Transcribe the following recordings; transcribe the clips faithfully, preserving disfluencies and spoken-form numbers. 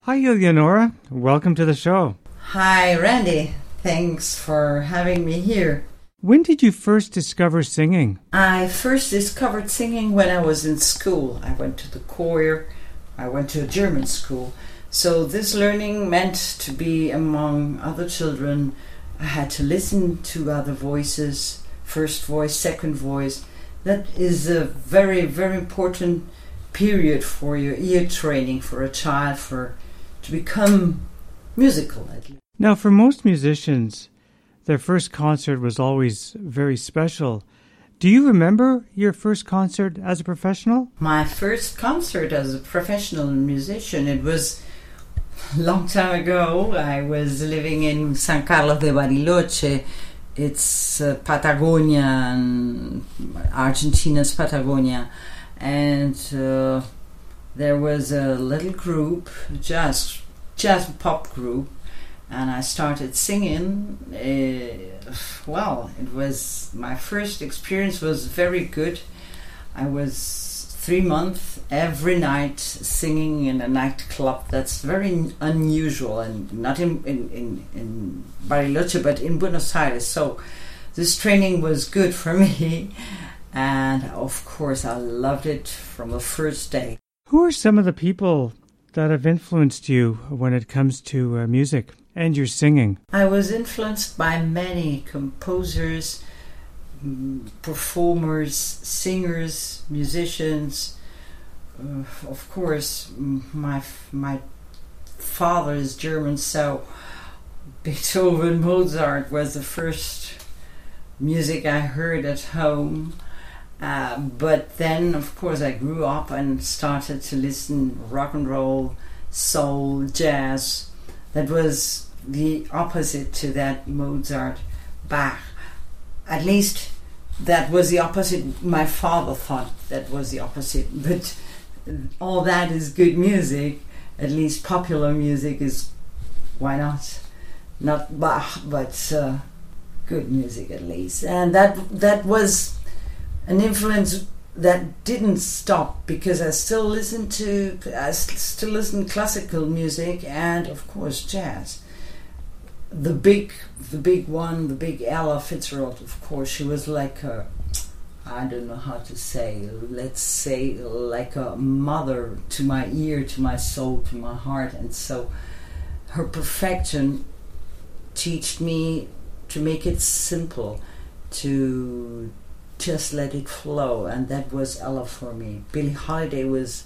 Hi, Eleonora. Welcome to the show. Hi, Randy. Thanks for having me here. When did you first discover singing? I first discovered singing when I was in school. I went to the choir. I went to a German school. So this learning meant to be among other children. I had to listen to other voices, first voice, second voice. That is a very, very important period for your ear training for a child for to become musical. Now, for most musicians, their first concert was always very special. Do you remember your first concert as a professional? My first concert as a professional musician, it was a long time ago. I was living in San Carlos de Bariloche. It's uh, Patagonia, and Argentina's Patagonia. And uh, there was a little group, jazz, jazz pop group, and I started singing. Uh, well, it was, my first experience was very good. I was three months every night singing in a nightclub. That's very unusual, and not in, in, in, in Bariloche, but in Buenos Aires. So this training was good for me, and of course I loved it from the first day. Who are some of the people that have influenced you when it comes to uh, music and your singing? I was influenced by many composers, performers, singers, musicians. Uh, of course, my my father is German, so Beethoven, Mozart was the first music I heard at home. Uh, but then, of course, I grew up and started to listen rock and roll, soul, jazz. That was the opposite to that Mozart, Bach. At least that was the opposite. My father thought that was the opposite. But all that is good music. At least popular music is, why not? Not Bach, but uh, good music at least. And that that was an influence that didn't stop, because I still listen to I still listen to classical music and of course jazz. The big the big one, the big Ella Fitzgerald, of course, she was like a, I don't know how to say, let's say like a mother to my ear, to my soul, to my heart. And so her perfection taught me to make it simple, to just let it flow, and that was Ella for me. Billie Holiday was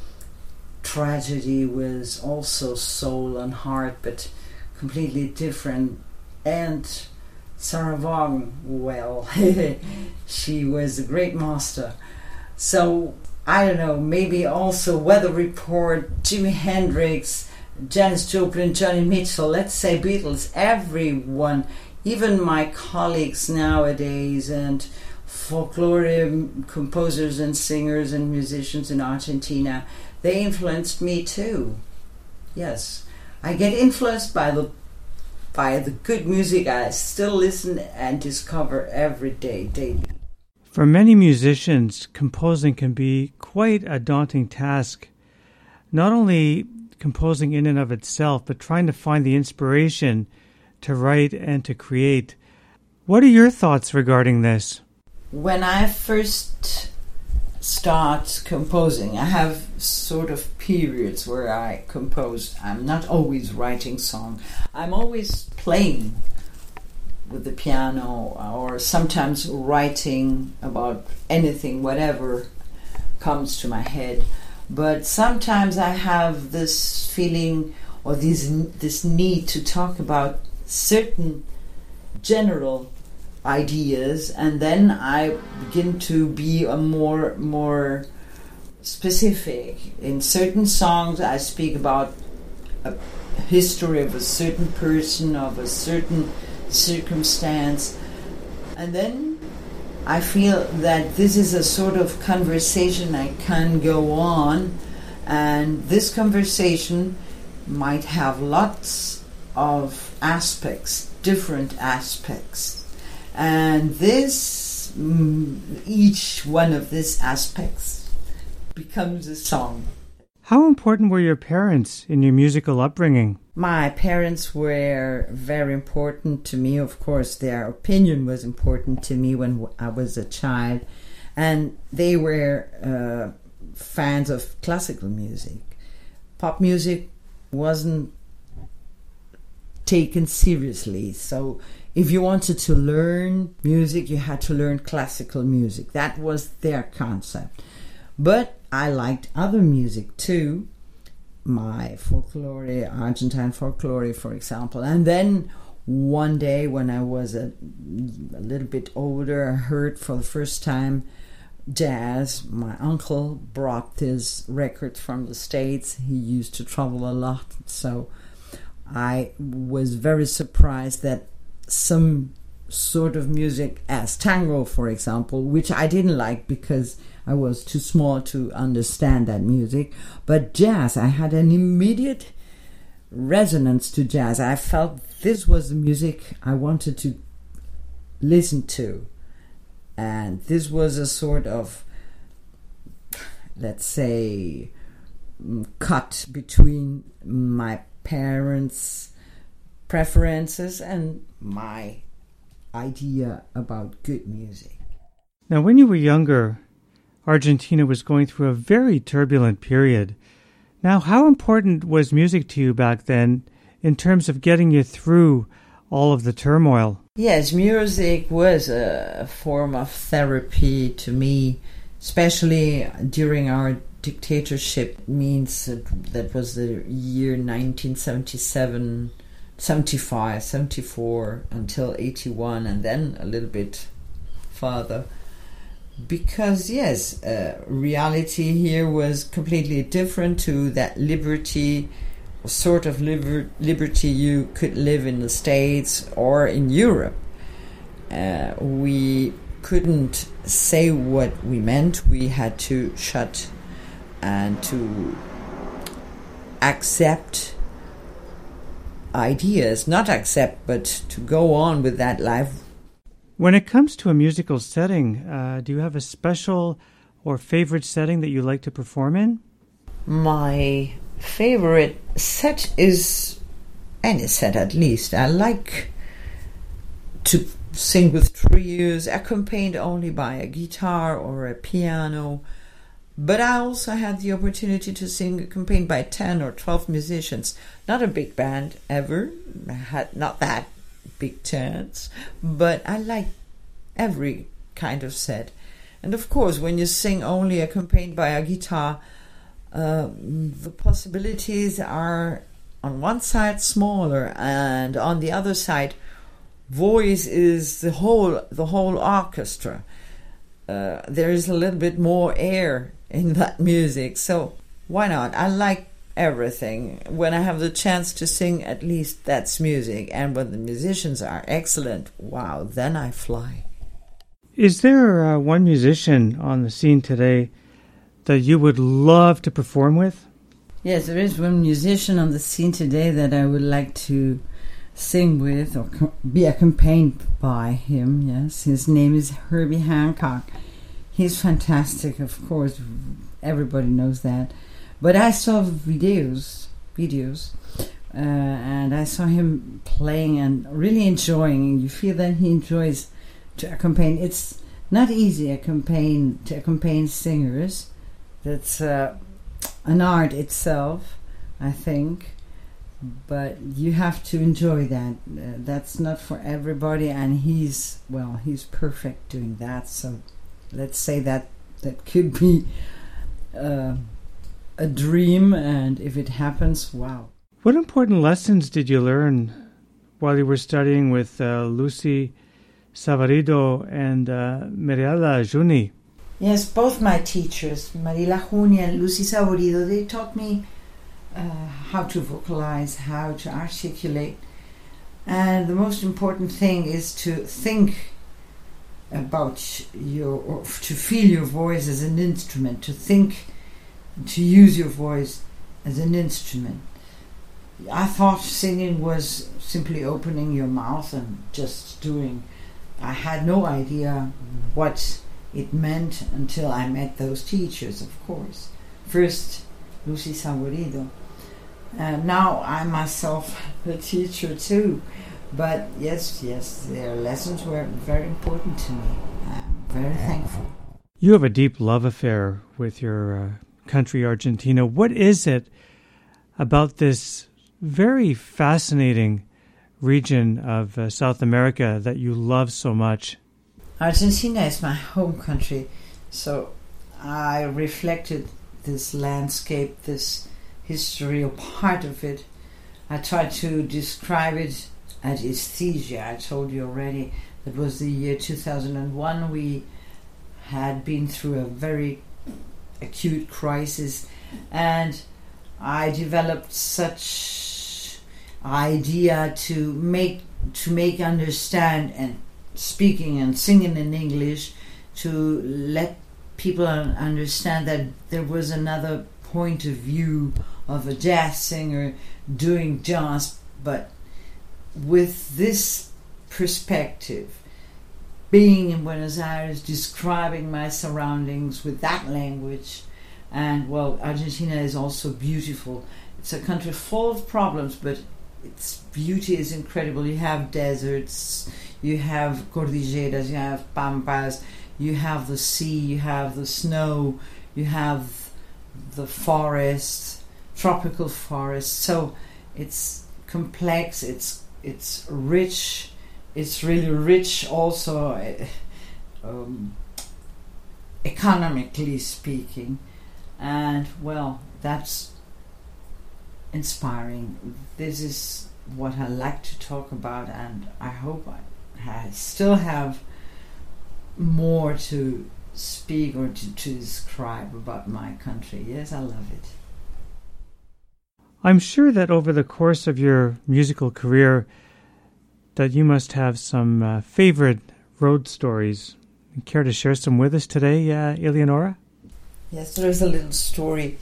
tragedy, was also soul and heart, but completely different. And Sarah Vaughan, well, she was a great master. So, I don't know, maybe also Weather Report, Jimi Hendrix, Janis Joplin, Johnny Mitchell, let's say Beatles, everyone, even my colleagues nowadays, and folklore composers and singers and musicians in Argentina, they influenced me too. Yes, I get influenced by the by the good music I still listen and discover every day, daily. For many musicians, composing can be quite a daunting task. Not only composing in and of itself, but trying to find the inspiration to write and to create. What are your thoughts regarding this? When I first start composing, I have sort of periods where I compose. I'm not always writing songs. I'm always playing with the piano, or sometimes writing about anything, whatever comes to my head. But sometimes I have this feeling or this, this need to talk about certain general ideas, and then I begin to be a more more specific. In certain songs I speak about a history of a certain person, of a certain circumstance, and then I feel that this is a sort of conversation I can go on, and this conversation might have lots of aspects, different aspects. And this, mm, each one of these aspects becomes a song. How important were your parents in your musical upbringing? My parents were very important to me. Of course, their opinion was important to me when I was a child. And they were uh, fans of classical music. Pop music wasn't taken seriously. So if you wanted to learn music, you had to learn classical music. That was their concept. But I liked other music too. My folklore, Argentine folklore, for example. And then one day when I was a, a little bit older, I heard for the first time jazz. My uncle brought this record from the States. He used to travel a lot. So I was very surprised that some sort of music as tango, for example, which I didn't like because I was too small to understand that music. But jazz, I had an immediate resonance to jazz. I felt this was the music I wanted to listen to. And this was a sort of, let's say, cut between my parents' preferences and my idea about good music. Now, when you were younger, Argentina was going through a very turbulent period. Now, how important was music to you back then in terms of getting you through all of the turmoil? Yes, music was a form of therapy to me, especially during our dictatorship. Means that, that was the year nineteen seventy-seven, seventy-five, seventy-four until eighty-one, and then a little bit further. Because, yes, uh, reality here was completely different to that liberty, sort of liber- liberty you could live in the States or in Europe. Uh, we couldn't say what we meant. We had to shut and to accept ideas, not accept, but to go on with that life. When it comes to a musical setting, uh, do you have a special or favorite setting that you like to perform in? My favorite set is any set, at least. I like to sing with trios, accompanied only by a guitar or a piano. But I also had the opportunity to sing accompanied by ten or twelve musicians. Not a big band ever. I had not that big chance, but I like every kind of set. And of course, when you sing only accompanied by a guitar, uh, the possibilities are on one side smaller, and on the other side, voice is the whole the whole orchestra. Uh, there is a little bit more air in that music, so why not? I like everything. When I have the chance to sing, at least that's music. And when the musicians are excellent, wow, then I fly. Is there uh, one musician on the scene today that you would love to perform with? Yes, there is one musician on the scene today that I would like to sing with or co- be accompanied by him. Yes, his name is Herbie Hancock. He's fantastic, of course. Everybody knows that. But I saw videos, videos, uh, and I saw him playing and really enjoying. You feel that he enjoys to accompany. It's not easy accompany, to accompany singers. That's uh, an art itself, I think. But you have to enjoy that. Uh, that's not for everybody, and he's, well, he's perfect doing that. So let's say that that could be Uh, a dream, and if it happens, wow. What important lessons did you learn while you were studying with uh, Lucy Savarido and uh, Mariela Juni? Yes, both my teachers, Mariela Juni and Lucy Savarido, they taught me uh, how to vocalize, how to articulate. And the most important thing is to think about your, or to feel your voice as an instrument, to think, to use your voice as an instrument. I thought singing was simply opening your mouth and just doing. I had no idea what it meant until I met those teachers, of course. First, Lucy Saborido. And now I myself a teacher too. But yes, yes, their lessons were very important to me. I'm very thankful. You have a deep love affair with your uh, country, Argentina. What is it about this very fascinating region of uh, South America that you love so much? Argentina is my home country, so I reflected this landscape, this history, or part of it. I tried to describe it at Esthesia. I told you already that was the year two thousand one. We had been through a very acute crisis, and I developed such idea to make to make understand, and speaking and singing in English, to let people understand that there was another point of view of a jazz singer doing jazz, but with this perspective, being in Buenos Aires, describing my surroundings with that language. And well, Argentina is also beautiful. It's a country full of problems, but its beauty is incredible. You have deserts, you have cordilleras, you have pampas, you have the sea, you have the snow, you have the forest, tropical forest. So it's complex, it's it's rich, it's really rich also um, economically speaking. And well, that's inspiring. This is what I like to talk about, and I hope I, I still have more to speak or to, to describe about my country. Yes, I love it. I'm sure that over the course of your musical career that you must have some uh, favorite road stories. Care to share some with us today, uh, Eleonora? Yes, there is a little story.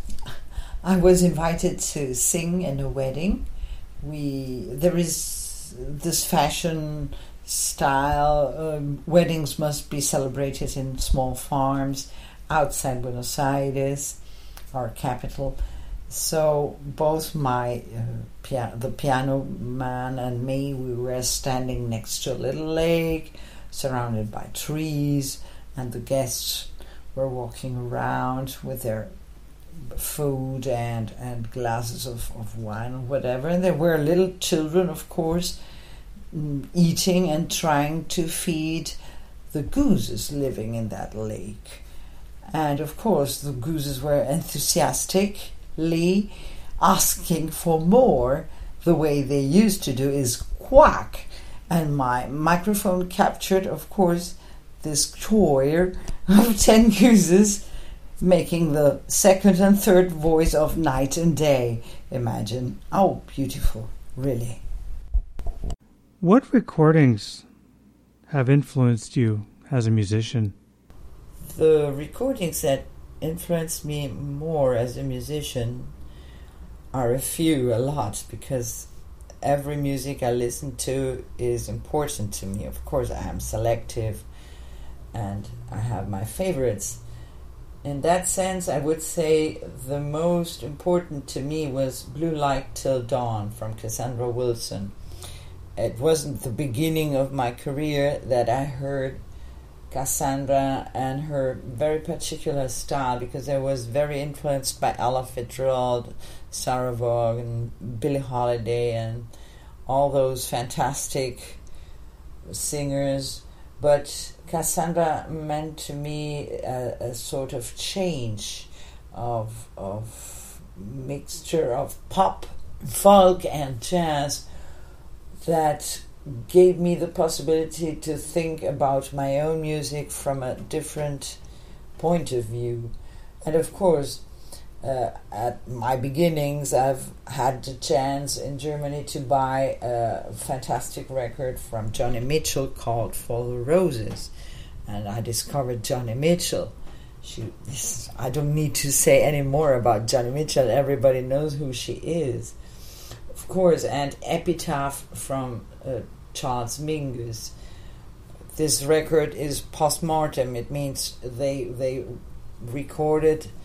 I was invited to sing in a wedding. We there is this fashion style. Um, weddings must be celebrated in small farms outside Buenos Aires, our capital. So both my uh, pia- the piano man and me, we were standing next to a little lake, surrounded by trees, and the guests were walking around with their food and, and glasses of, of wine or whatever. And there were little children, of course, eating and trying to feed the gooses living in that lake. And of course the gooses were enthusiastically asking for more. The way they used to do is quack. And my microphone captured, of course, this choir of ten gooses making the second and third voice of night and day. Imagine. Oh, beautiful, really. What recordings have influenced you as a musician? The recordings that influenced me more as a musician are a few, a lot, because every music I listen to is important to me. Of course, I am selective and I have my favorites. In that sense, I would say the most important to me was Blue Light Till Dawn from Cassandra Wilson. It wasn't the beginning of my career that I heard Cassandra and her very particular style, because I was very influenced by Ella Fitzgerald, Sarah Vaughan, and Billie Holiday, and all those fantastic singers. But Cassandra meant to me a, a sort of change of of mixture of pop, folk, and jazz that gave me the possibility to think about my own music from a different point of view. And of course, uh, at my beginnings, I've had the chance in Germany to buy a fantastic record from Johnny Mitchell called For the Roses. And I discovered Johnny Mitchell. She, this, I don't need to say any more about Johnny Mitchell. Everybody knows who she is. Of course, and Epitaph from uh, Charles Mingus. This record is post-mortem. It means they they recorded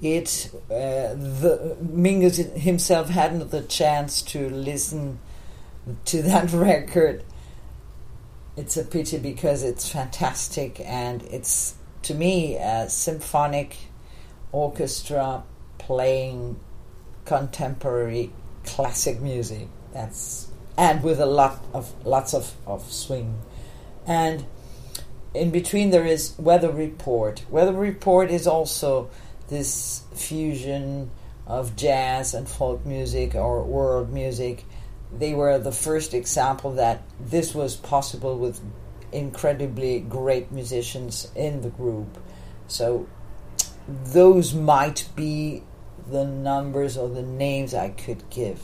it. Uh, the Mingus himself hadn't the chance to listen to that record. It's a pity because it's fantastic, and it's, to me, a symphonic orchestra playing contemporary classic music. That's and with a lot of lots of, of swing. And in between there is Weather Report. Weather Report is also this fusion of jazz and folk music or world music. They were the first example that this was possible with incredibly great musicians in the group. So those might be the numbers or the names I could give.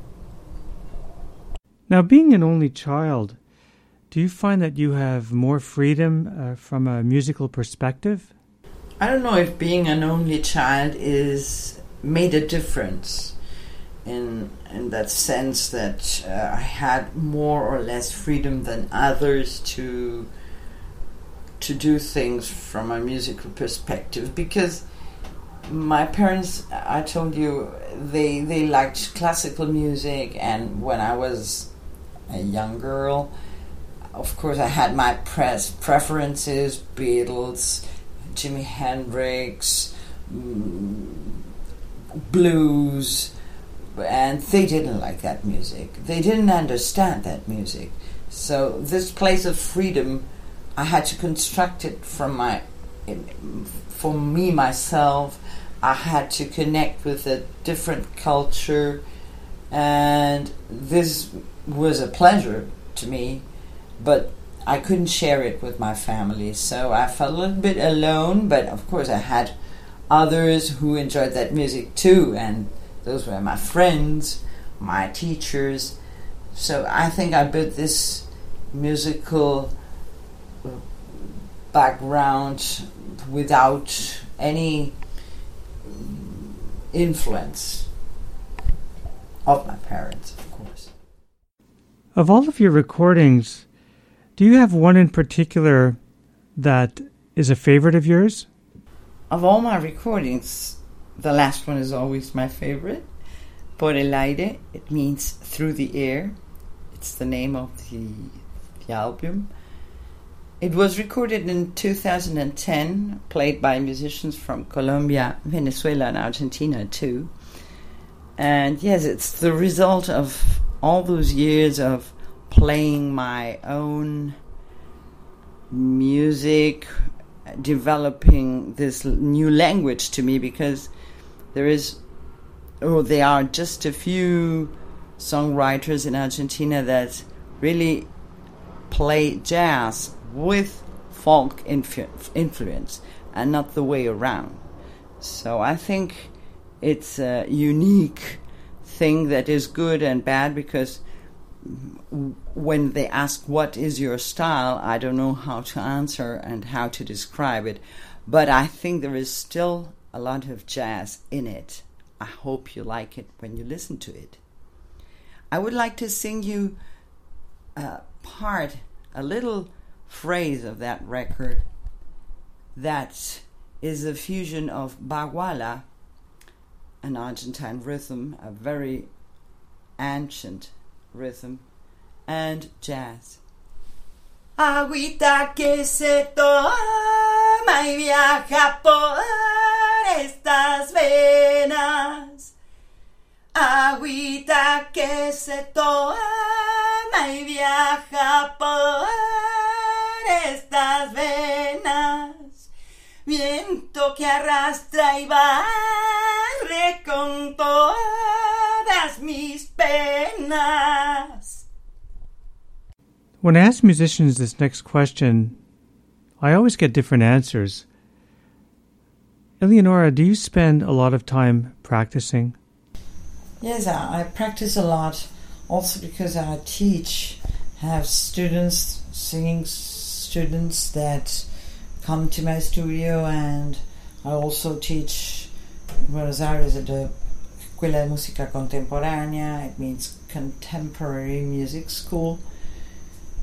Now, being an only child, do you find that you have more freedom uh, from a musical perspective? I don't know if being an only child is made a difference in in that sense that uh, I had more or less freedom than others to to do things from a musical perspective, because my parents, I told you, they they liked classical music, and when I was a young girl, of course I had my press preferences, Beatles, Jimi Hendrix, mm, blues, and they didn't like that music. They didn't understand that music. So this place of freedom, I had to construct it from my, for me myself. I had to connect with a different culture, and this was a pleasure to me, but I couldn't share it with my family, so I felt a little bit alone. But of course I had others who enjoyed that music too, and those were my friends, my teachers. So I think I built this musical background without any influence of my parents, of course. Of all of your recordings, do you have one in particular that is a favorite of yours? Of all my recordings, the last one is always my favorite. Por el aire, it means through the air. It's the name of the, the album. It was recorded in two thousand ten, played by musicians from Colombia, Venezuela, and Argentina too. And yes, it's the result of all those years of playing my own music, developing this new language to me, because there is, or there are just a few songwriters in Argentina that really play jazz with folk influ- influence and not the way around. So I think it's a unique thing that is good and bad, because when they ask what is your style, I don't know how to answer and how to describe it, but I think there is still a lot of jazz in it. I hope you like it when you listen to it. I would like to sing you a part, a little phrase of that record that is a fusion of baguala, an Argentine rhythm, a very ancient rhythm, and jazz. Agüita que se toma y viaja por estas venas. Agüita que se toma y viaja por estas venas. Viento que arrastra y barre con todas mis penas. When I ask musicians this next question, I always get different answers. Eleonora, do you spend a lot of time practicing? Yes, I, I practice a lot, also because I teach, have students, singing students that come to my studio, and I also teach in Buenos Aires at the Escuela de Música Contemporánea. It means contemporary music school.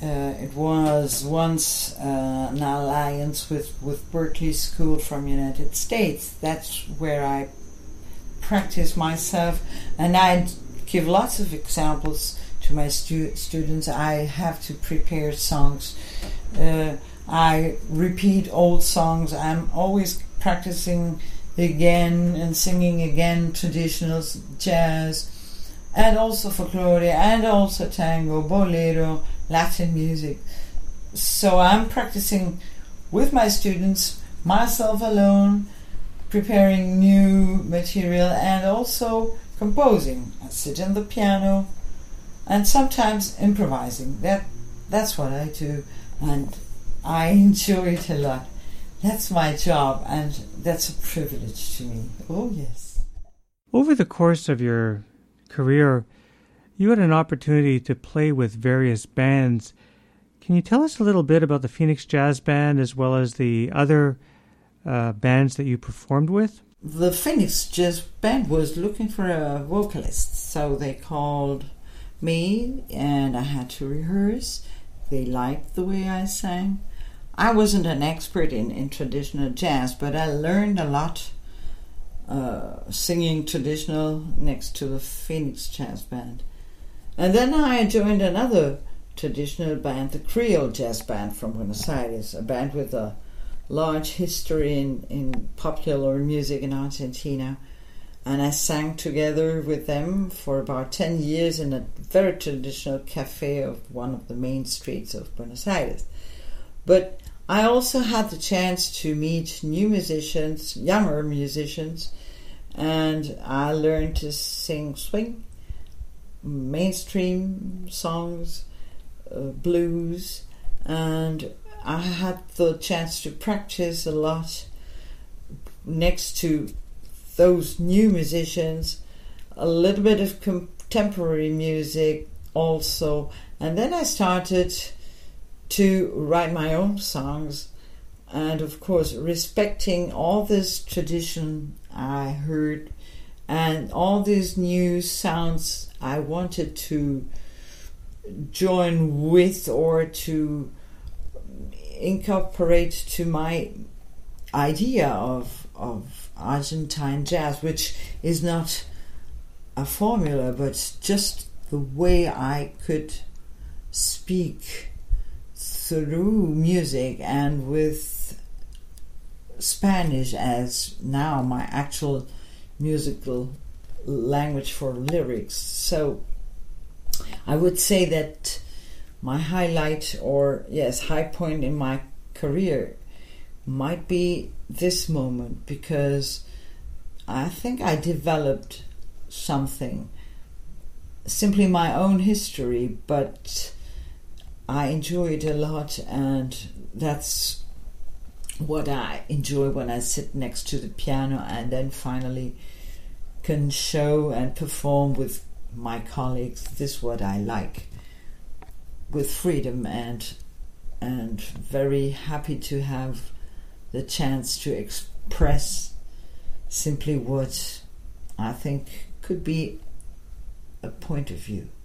Uh, it was once uh, an alliance with, with Berklee School from United States. That's where I practice myself, and I give lots of examples to my stu- students. I have to prepare songs. Uh, I repeat old songs. I'm always practicing again and singing again traditional jazz, and also folklore, and also tango, bolero, Latin music. So I'm practicing with my students, myself alone, preparing new material, and also composing. I sit on the piano and sometimes improvising. That that's what I do, and I enjoy it a lot. That's my job, and that's a privilege to me. Oh, yes. Over the course of your career, you had an opportunity to play with various bands. Can you tell us a little bit about the Phoenix Jazz Band as well as the other uh, bands that you performed with? The Phoenix Jazz Band was looking for a vocalist, so they called me, and I had to rehearse. They liked the way I sang. I wasn't an expert in, in traditional jazz, but I learned a lot uh, singing traditional next to the Phoenix Jazz Band. And then I joined another traditional band, the Creole Jazz Band from Buenos Aires, a band with a large history in, in popular music in Argentina. And I sang together with them for about ten years in a very traditional cafe of one of the main streets of Buenos Aires. But I also had the chance to meet new musicians, younger musicians, and I learned to sing swing, mainstream songs, uh, blues, and I had the chance to practice a lot next to those new musicians, a little bit of contemporary music also, and then I started to write my own songs, and of course respecting all this tradition I heard and all these new sounds I wanted to join with or to incorporate to my idea of of Argentine jazz, which is not a formula but just the way I could speak through music, and with Spanish as now my actual musical language for lyrics. So I would say that my highlight, or yes, high point in my career might be this moment, because I think I developed something, simply my own history, but I enjoy it a lot, and that's what I enjoy when I sit next to the piano and then finally can show and perform with my colleagues. This is what I like, with freedom, and and very happy to have the chance to express simply what I think could be a point of view.